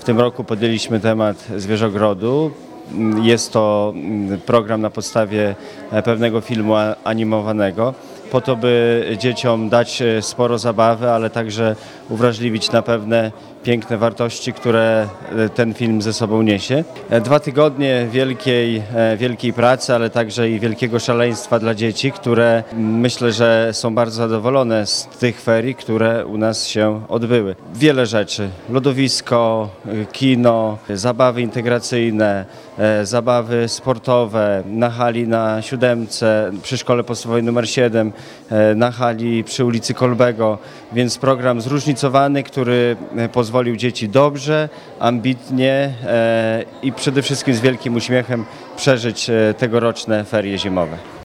tym roku podjęliśmy temat zwierzogrodu. Jest to program na podstawie pewnego filmu animowanego, po to, by dzieciom dać sporo zabawy, ale także uwrażliwić na pewne piękne wartości, które ten film ze sobą niesie. 2 tygodnie wielkiej pracy, ale także i wielkiego szaleństwa dla dzieci, które myślę, że są bardzo zadowolone z tych ferii, które u nas się odbyły. Wiele rzeczy. Lodowisko, kino, zabawy integracyjne, zabawy sportowe na hali na Siódemce, przy szkole podstawowej nr 7, na hali przy ulicy Kolbego, więc program zróżnicowany, który pozwolił dzieci dobrze, ambitnie i przede wszystkim z wielkim uśmiechem przeżyć tegoroczne ferie zimowe.